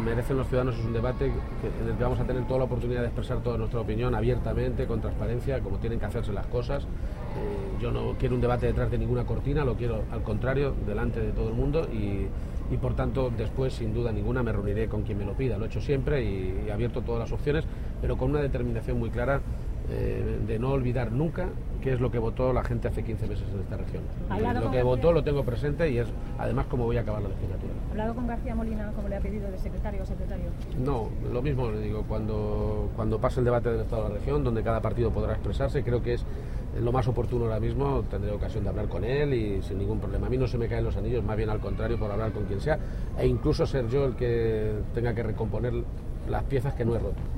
merecen los ciudadanos es un debate en el que vamos a tener toda la oportunidad de expresar toda nuestra opinión abiertamente, con transparencia, como tienen que hacerse las cosas. Yo no quiero un debate detrás de ninguna cortina, lo quiero al contrario, delante de todo el mundo y por tanto después sin duda ninguna me reuniré con quien me lo pida. Lo he hecho siempre y abierto todas las opciones, pero con una determinación muy clara de no olvidar nunca qué es lo que votó la gente hace 15 meses en esta región. Lo que votó lo tengo presente y es además cómo voy a acabar la legislatura. ¿Ha hablado con García Molina como le ha pedido de secretario o secretario? No, lo mismo le digo, cuando pase el debate del Estado de la región, donde cada partido podrá expresarse, creo que es lo más oportuno ahora mismo, tendré ocasión de hablar con él y sin ningún problema. A mí no se me caen los anillos, más bien al contrario, por hablar con quien sea, e incluso ser yo el que tenga que recomponer las piezas que no he roto.